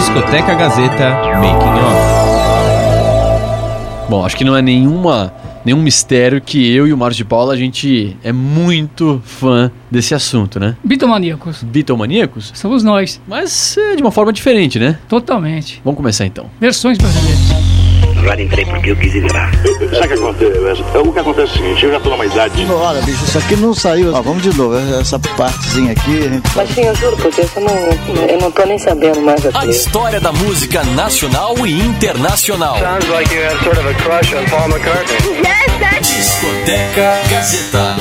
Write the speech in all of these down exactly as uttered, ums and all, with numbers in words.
Discoteca Gazeta Making Off. Bom, acho que não é nenhuma, nenhum mistério que eu e o Márcio de Paula, a gente é muito fã desse assunto, né? Bitomaníacos. Bitomaníacos? Somos nós. Mas é de uma forma diferente, né? Totalmente. Vamos começar então. Versões brasileiras. Agora entrei porque eu quis entrar. Sabe o que acontece? O que acontece é o seguinte, eu já tô numa idade... Olha, bicho, isso aqui não saiu. Ó, vamos de novo, essa partezinha aqui... A gente... Mas sim, eu juro, porque eu não, eu não tô nem sabendo mais aqui. A história da música nacional e internacional. Sounds like you have sort of a crush on Paul McCartney. Yes, that's... Discoteca Gazeta.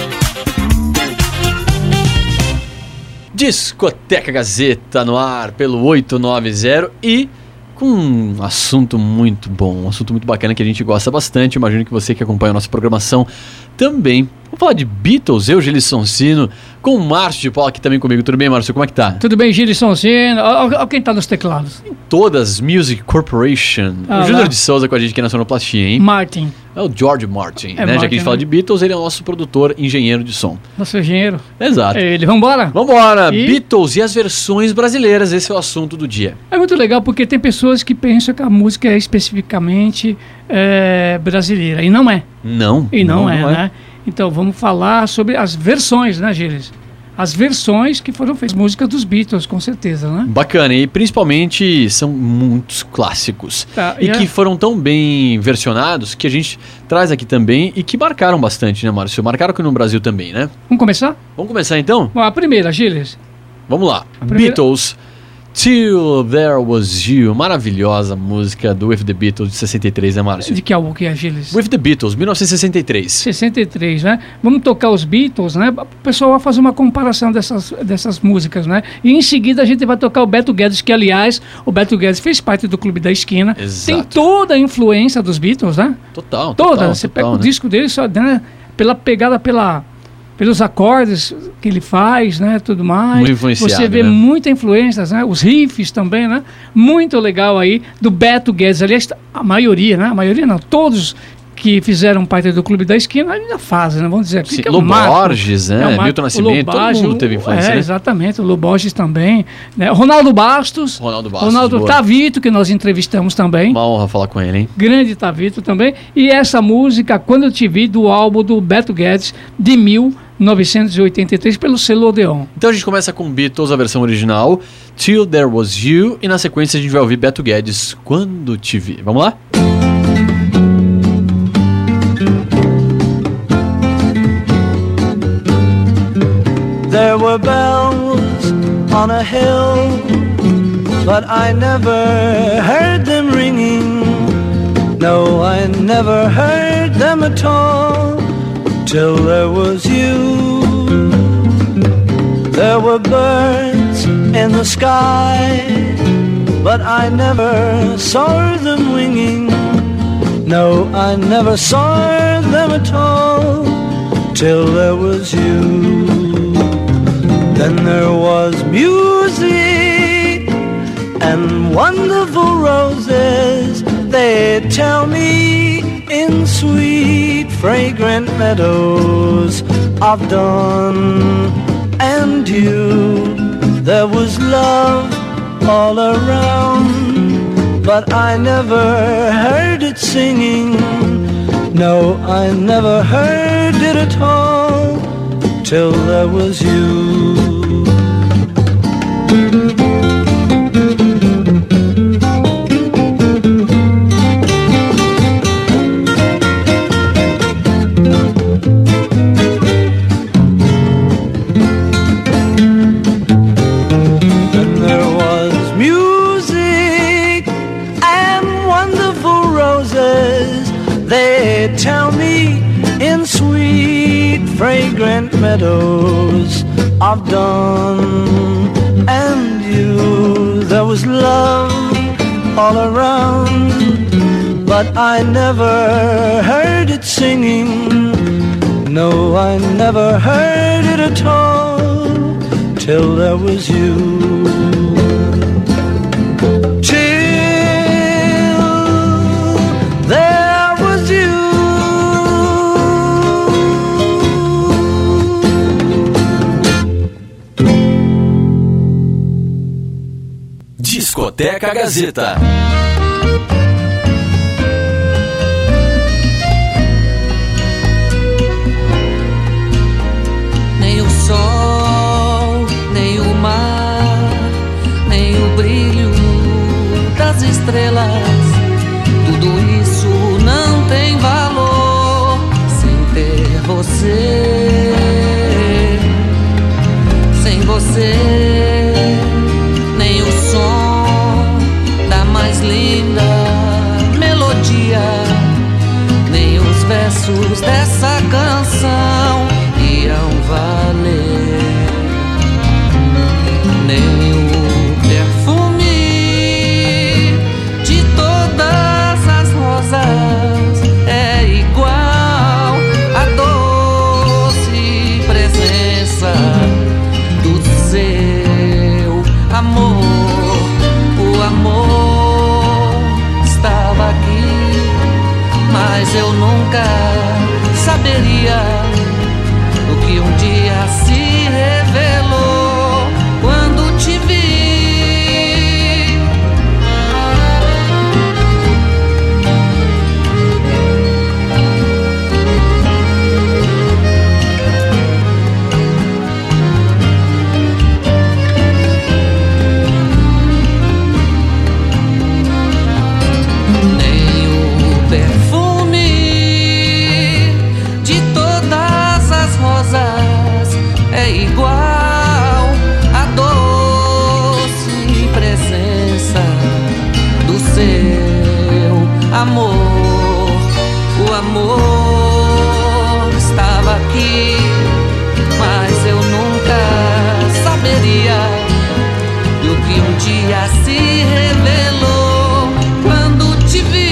Discoteca Gazeta no ar pelo oito nove zero e... com um assunto muito bom, um assunto muito bacana que a gente gosta bastante. Imagino que você que acompanha a nossa programação também. Vamos falar de Beatles, eu, Gilles Sonsino, com o Márcio de Paula aqui também comigo. Tudo bem, Márcio? Como é que tá? Tudo bem, Gilles Sonsino. Olha quem tá nos teclados. Em todas, Music Corporation. Ah, o Júnior lá. de Souza com a gente aqui na Sonoplastia, hein? Martin. É o George Martin, É né? Martin, Já que a gente fala né? de Beatles, ele é o nosso produtor, engenheiro de som. Nosso engenheiro. Exato. Ele, vambora? Vambora! E? Beatles e as versões brasileiras, esse é o assunto do dia. É muito legal porque tem pessoas que pensam que a música é especificamente é, brasileira. E não é. Não. E não, é, né? Então vamos falar sobre as versões, né, Gilles? As versões que foram feitas, músicas dos Beatles, com certeza, né? Bacana, e principalmente são muitos clássicos. Tá, e e que a- foram tão bem versionados que a gente traz aqui também e que marcaram bastante, né, Márcio? Marcaram aqui no Brasil também, né? Vamos começar? Vamos começar então? Bom, a primeira, Gilles. Vamos lá. A primeira- Beatles, Till There Was You. Maravilhosa música do With the Beatles de sessenta e três, né, Márcio? De que álbum que é, Gilles? With the Beatles, mil novecentos e sessenta e três. sessenta e três, né? Vamos tocar os Beatles, né? O pessoal vai fazer uma comparação dessas, dessas músicas, né? E em seguida a gente vai tocar o Beto Guedes, que aliás, o Beto Guedes fez parte do Clube da Esquina. Exato. Tem toda a influência dos Beatles, né? Total, Toda. total, Você total, pega o né? disco dele, só, né? Pela pegada, pela... pelos acordes que ele faz, né, tudo mais. Muito influenciado, Você vê né? muita influência, né, os riffs também, né, muito legal aí, do Beto Guedes. Aliás, a maioria, né, a maioria não, todos que fizeram parte do Clube da Esquina ainda fazem, né, vamos dizer aqui. Sim, que é o Lô Marco, Borges, né, é o Marco, Milton o Nascimento, todo Borges, mundo o- teve influência, é, né? exatamente, o Lô Borges também, né, Ronaldo Bastos, Ronaldo Bastos, Ronaldo boa. Tavito, que nós entrevistamos também. Uma honra falar com ele, hein? Grande Tavito também. E essa música, Quando Eu Te Vi, do álbum do Beto Guedes, de mil novecentos e oitenta e três, pelo selo Odeon. Então a gente começa com Beatles, a versão original, Till There Was You, e na sequência a gente vai ouvir Beto Guedes, Quando Te Vi. Vamos lá? There were bells on a hill, but I never heard them ringing. No, I never heard them at all, till there was you. There were birds in the sky, but I never saw them winging. No, I never saw them at all, till there was you. Then there was music and wonderful roses, they tell me, in sweet fragrant meadows of dawn and dew. There was love all around, but I never heard it singing. No, I never heard it at all, till there was you. Then there was music and wonderful roses, they tell me, in sweet fragrant meadows of dawn and you. There was love all around, but I never heard it singing. No, I never heard it at all, till there was you. Till there was you. Discoteca Gazeta. Nem o sol, nem o mar, nem o brilho das estrelas, tudo isso não tem valor sem ter você, sem você. Nem o som da mais linda melodia, nem os versos dessa canção irão valer, nem o perfume de todas as rosas é igual à doce presença do seu amor. O amor estava aqui, mas eu nunca saberia o que um dia se revelou quando te vi. Nem o perfume de todas as rosas é igual à doce presença do seu amor. O amor estava aqui, mas eu nunca saberia do que um dia se revelou quando te vi.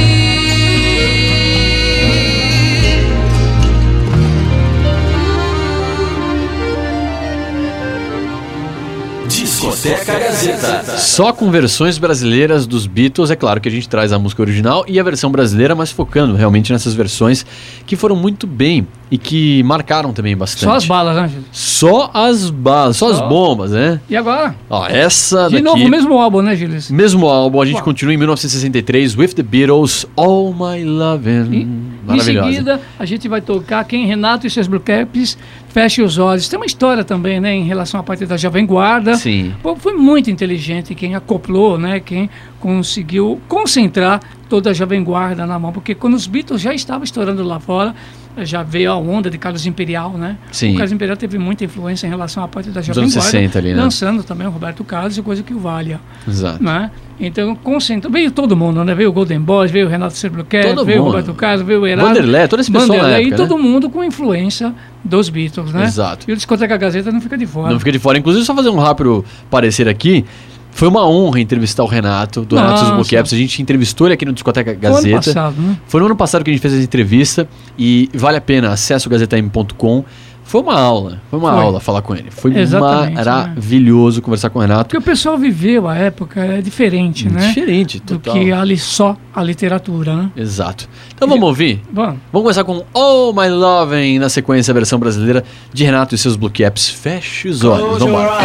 Discoteca Gazeta. Só com versões brasileiras dos Beatles. É claro que a gente traz a música original e a versão brasileira, mas focando realmente nessas versões que foram muito bem e que marcaram também bastante. Só as balas, né, Gil? Só as balas, só, só as bombas, né? E agora? Ó, essa De daqui... novo, o mesmo álbum, né, Gilles? Mesmo álbum, a gente Uau. continua em mil novecentos e sessenta e três, With the Beatles, All My Lovin'. E, em Maravilhosa. seguida, a gente vai tocar Quem Renato e seus Blue Caps, Feche os Olhos. Tem uma história também, né, em relação à parte da Jovem Guarda. Sim. Pô, foi muito inteligente quem acoplou, né, quem conseguiu concentrar toda a Jovem Guarda na mão, porque quando os Beatles já estavam estourando lá fora, já veio a onda de Carlos Imperial, né? Sim. O Carlos Imperial teve muita influência em relação à parte da Jovem anos Guarda, sessenta ali, né? lançando também o Roberto Carlos e coisa que o valha. Exato. Né? Então, concentrou. Veio todo mundo, né? Veio o Golden Boys, veio o Renato Sebluquet, Todo veio o mundo. Roberto Carlos, veio o Heraldo. Vanderlei, todo esse pessoal na Vanderlei, época, e todo né? mundo com influência dos Beatles, né? Exato. E o Discoteca Gazeta não fica de fora. Não fica de fora. Inclusive, só fazer um rápido parecer aqui. Foi uma honra entrevistar o Renato, do Renato e seus Blue Caps. A gente entrevistou ele aqui no Discoteca Gazeta. Foi ano passado, né? Foi no ano passado que a gente fez essa entrevista e vale a pena, acesse o gazeta m ponto com. Foi uma aula, foi uma Foi. aula falar com ele. Foi Exatamente, maravilhoso, né, conversar com o Renato. Porque o pessoal viveu a época, é diferente, né? Diferente, do total. que ali só a literatura, né? Exato. Então vamos ouvir? Vamos. Vamos começar com Oh My Lovin', na sequência a versão brasileira de Renato e seus Blue Caps. Feche os olhos, vamos embora.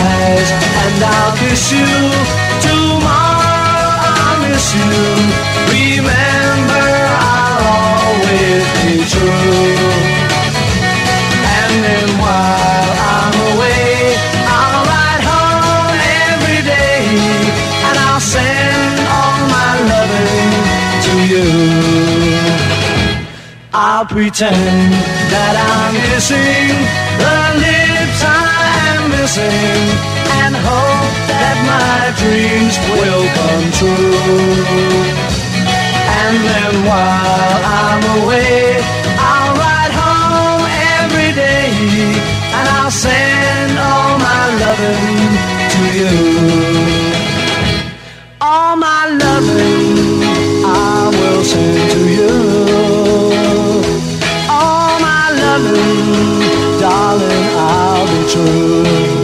And then while I'm away, I'll ride home every day, and I'll send all my loving to you. I'll pretend that I'm kissing the lips I am missing, and hope that my dreams will come true. And then while I'm away, I'll ride home every day, and I'll send all my loving to you. All my loving I will send to you. All my loving, darling, I'll be true.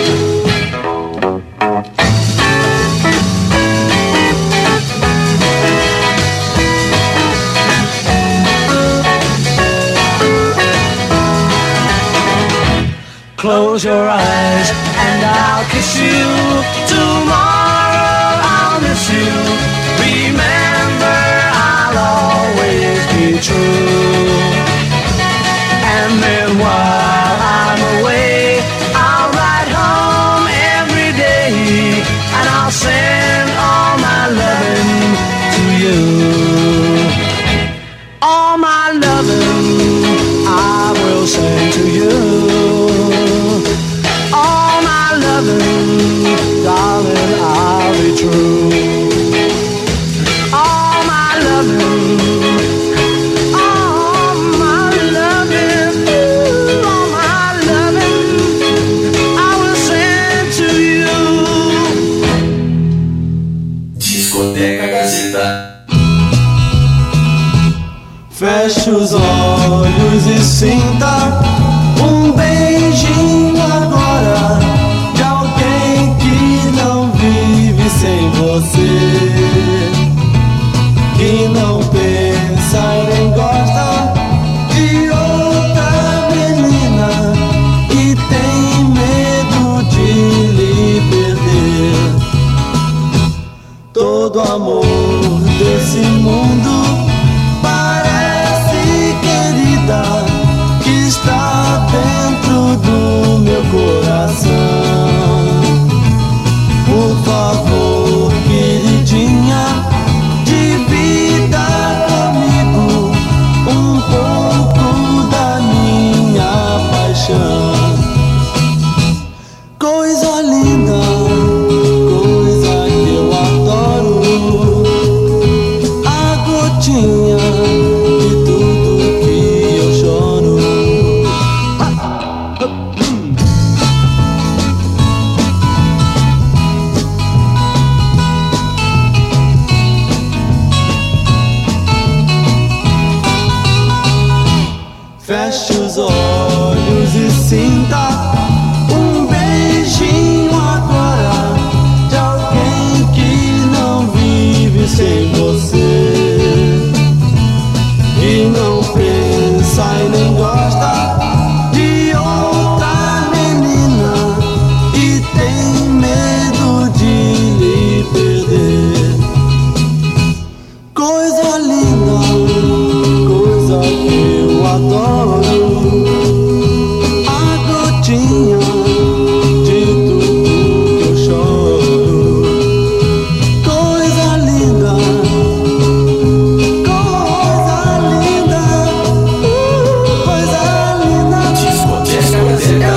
Close your eyes and I'll kiss you. Tomorrow I'll miss Discoteca Gazeta. Feche os olhos e sinta um beijinho agora de alguém que não vive sem você, que não pensa e nem gosta de outra menina e tem medo de lhe perder. Todo amor desse mundo que está dentro do meu coração. Por favor, queridinha, divida comigo um pouco da minha paixão. Coisa linda, coisa que eu adoro, a gotinha sinta um beijinho agora de alguém que não vive sem você, e não pensa e nem gosta de outra menina e tem medo de lhe perder. Coisa linda, coisa que eu adoro, de tudo que eu choro. Coisa linda, coisa linda, uh, coisa linda. Discoteca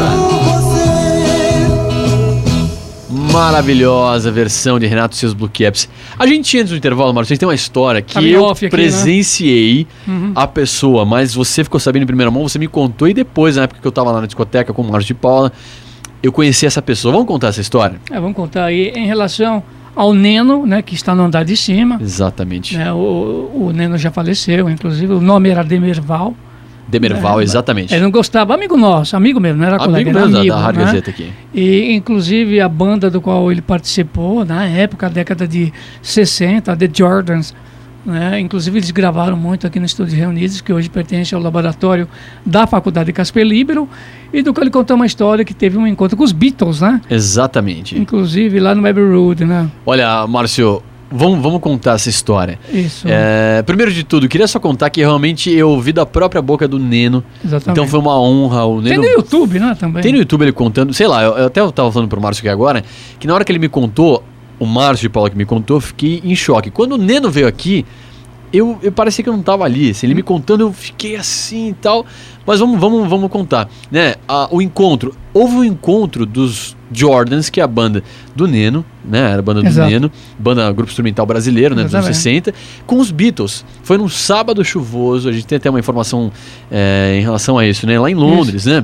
Maravilhosa versão de Renato e seus Blue Caps. A gente, antes do intervalo, Márcio, a gente tem uma história que Tá eu off aqui, presenciei, né? Uhum. a pessoa, mas você ficou sabendo em primeira mão, você me contou, e depois, na época que eu tava lá na discoteca com o Márcio de Paula, eu conheci essa pessoa. Vamos contar essa história? É, vamos contar aí em relação ao Neno, né, que está no andar de cima. Exatamente. Né, o, o Neno já faleceu, inclusive, o nome era Demerval. Demerval, É, exatamente. Ele não gostava, amigo nosso, amigo mesmo, não era Amigo colega, mesmo era da- amigo, da Rádio né? Gazeta aqui. E, inclusive, a banda do qual ele participou, na época, década de sessenta, The Jordans, né? Inclusive, eles gravaram muito aqui no Estúdio Reunidos, que hoje pertence ao laboratório da Faculdade Casper Libero, e do qual ele contou uma história que teve um encontro com os Beatles, né? Exatamente. Inclusive, lá no Abbey Road, né? Olha, Márcio, vamos, vamos contar essa história. Isso. É, primeiro de tudo, queria só contar que realmente eu ouvi da própria boca do Neno. Exatamente. Então foi uma honra. O Tem Neno... no YouTube, né, também. Tem no YouTube ele contando, sei lá, eu, eu até estava falando pro Márcio aqui agora, que na hora que ele me contou, o Márcio de Paula que me contou, eu fiquei em choque. Quando o Neno veio aqui, eu, eu parecia que eu não tava ali, assim, ele me contando, eu fiquei assim e tal, mas vamos, vamos, vamos contar, né, a, o encontro, houve um encontro dos Jordans, que é a banda do Neno, né, era a banda do Exato. Neno, banda grupo instrumental brasileiro, né, dos anos Exatamente. sessenta, com os Beatles. Foi num sábado chuvoso, a gente tem até uma informação é, em relação a isso, né, lá em Londres, né,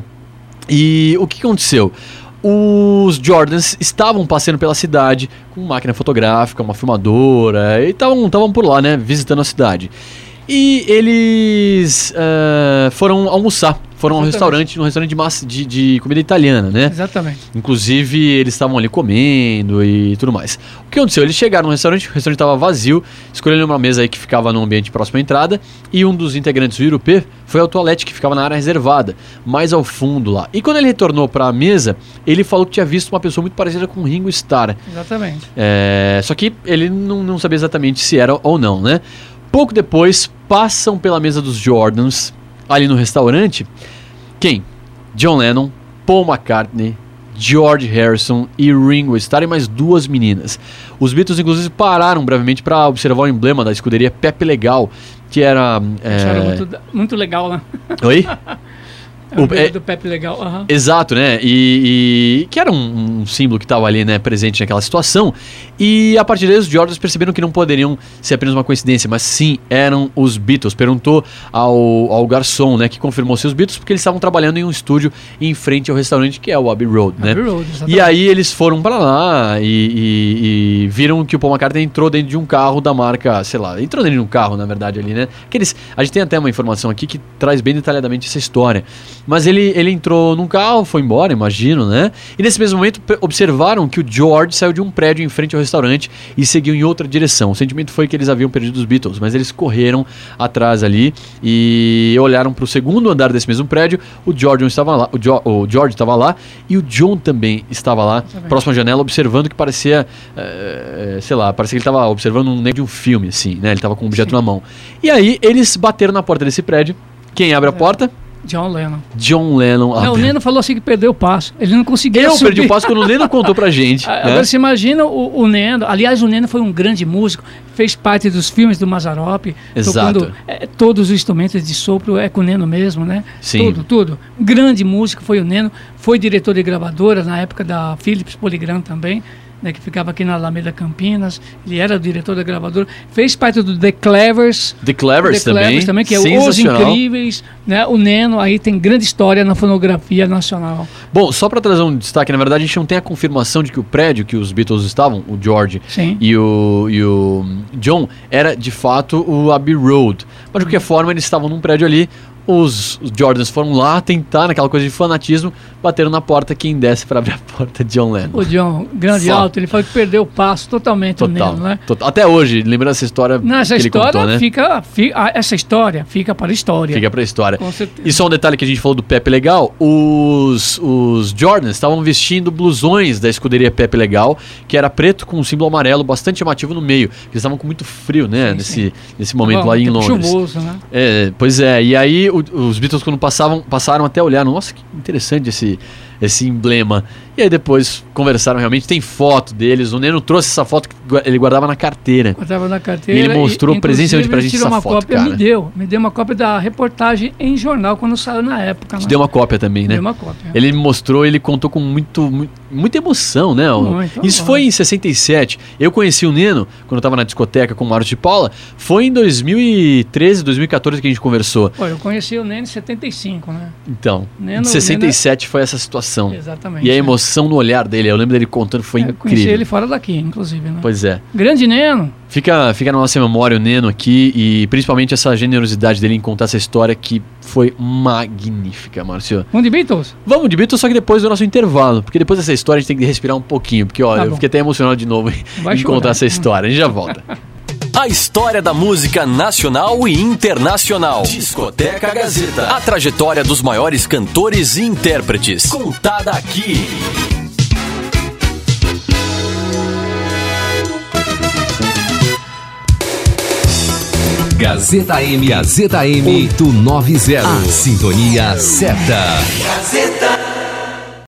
e o que aconteceu? Os Jordans estavam passeando pela cidade com máquina fotográfica, uma filmadora, e estavam por lá, né, visitando a cidade. E eles uh, foram almoçar, foram a um restaurante, num restaurante de, massa, de, de comida italiana, né? Exatamente. Inclusive, eles estavam ali comendo e tudo mais. O que aconteceu? Eles chegaram no restaurante, o restaurante estava vazio, escolheram uma mesa aí que ficava num ambiente próximo à entrada, e um dos integrantes do Irupê foi ao toalete que ficava na área reservada, mais ao fundo lá. E quando ele retornou para a mesa, ele falou que tinha visto uma pessoa muito parecida com Ringo Starr. Exatamente. É, só que ele não, não sabia exatamente se era ou não, né? Pouco depois, passam pela mesa dos Jordans, ali no restaurante, quem? John Lennon, Paul McCartney, George Harrison e Ringo Starr e mais duas meninas. Os Beatles, inclusive, pararam brevemente para observar o emblema da escuderia Pepe Legal, que era... É... Acharam muito, muito legal, né? Oi? É o, o é, do Pepe Legal. Uhum. Exato, né? E, e que era um, um símbolo que estava ali, né, presente naquela situação. E a partir daí os Jordans perceberam que não poderiam ser apenas uma coincidência, mas sim, eram os Beatles. Perguntou ao, ao garçom, né, que confirmou ser os Beatles, porque eles estavam trabalhando em um estúdio em frente ao restaurante que é o Abbey Road, né? Abbey Road, e aí eles foram para lá e, e, e viram que o Paul McCartney entrou dentro de um carro da marca, sei lá, entrou dentro de um carro, na verdade, ali, né? Aqueles, a gente tem até uma informação aqui que traz bem detalhadamente essa história. Mas ele, ele entrou num carro, foi embora, imagino, né? E nesse mesmo momento observaram que o George saiu de um prédio em frente ao restaurante e seguiu em outra direção. O sentimento foi que eles haviam perdido os Beatles, mas eles correram atrás ali e olharam para o segundo andar desse mesmo prédio. O George estava lá, o, jo, o George estava lá e o John também estava lá, também. próximo à janela, observando que parecia, é, sei lá, parecia que ele estava observando um negro de um filme, assim, né? Ele estava com um objeto Sim. na mão. E aí eles bateram na porta desse prédio. Quem abre a porta? John Lennon. John Lennon. Não, o Lennon falou assim que perdeu o passo. Ele não conseguia Eu subir. perdi o passo quando o Lennon contou pra gente. Agora né? você imagina o, o Lennon. Aliás, o Lennon foi um grande músico. Fez parte dos filmes do Mazzaropi. Exato. Tocando é, todos os instrumentos de sopro. É com o Lennon mesmo, né? Sim. Tudo, tudo. Grande músico foi o Lennon. Foi diretor de gravadoras na época da Philips Polygram também. Né, que ficava aqui na Alameda Campinas. Ele era o diretor da gravadora. Fez parte do The Clevers. The Clevers, The Clevers também. também. Que é Os Incríveis. Né? O Neno aí tem grande história na fonografia nacional. Bom, só para trazer um destaque, na verdade a gente não tem a confirmação de que o prédio que os Beatles estavam, o George e o, e o John, era de fato o Abbey Road. Mas de qualquer forma eles estavam num prédio ali. Os, os Jordans foram lá tentar, naquela coisa de fanatismo, bateram na porta, quem desce para abrir a porta de John Lennon. O John, grande Só. alto, ele falou que perdeu o passo totalmente. Total, o Lennon, né? total. Até hoje, lembrando essa história Não, essa que ele história contou, né? fica, fica, essa história fica para a história. Fica para a história. Com certeza. E só um detalhe que a gente falou do Pepe Legal, os, os Jordans estavam vestindo blusões da escuderia Pepe Legal, que era preto com um símbolo amarelo bastante chamativo no meio. Eles estavam com muito frio, né? Sim, nesse, sim. nesse momento Bom, lá em Londres. Chuvoso, né? É, pois é, e aí o, os Beatles quando passavam, passaram até olhar, nossa, que interessante esse, esse emblema. E aí depois conversaram realmente, tem foto deles, o Neno trouxe essa foto que ele guardava na carteira. Guardava na carteira. E ele mostrou presencialmente pra gente essa uma foto, cópia, cara. Me deu, me deu uma cópia da reportagem em jornal quando saiu na época. Te né? deu uma cópia também, né? Deu uma cópia. Ele me mostrou, ele contou com muito, muito muita emoção, né? Muito, Isso bom. foi em sessenta e sete. Eu conheci o Neno quando eu tava na discoteca com o Mário de Paula. Foi em dois mil e treze, dois mil e quatorze que a gente conversou. Pô, eu conheci o Neno em setenta e cinco, né? Então, Neno, em sessenta e sete Neno... foi essa situação. Exatamente. E a emoção no olhar dele, eu lembro dele contando, foi eu incrível. Conheci ele fora daqui, inclusive, né? Pois é. Grande Neno. Fica, fica na nossa memória o Neno aqui e principalmente essa generosidade dele em contar essa história que foi magnífica, Márcio. Vamos de Beatles? Vamos de Beatles, só que depois do nosso intervalo, porque depois dessa história a gente tem que respirar um pouquinho, porque olha, tá eu fiquei até emocionado de novo em contar essa história. A gente já volta. A história da música nacional e internacional. Discoteca Gazeta. A trajetória dos maiores cantores e intérpretes. Contada aqui. Gazeta M, Gazeta M oitocentos e noventa. A sintonia certa. Gazeta.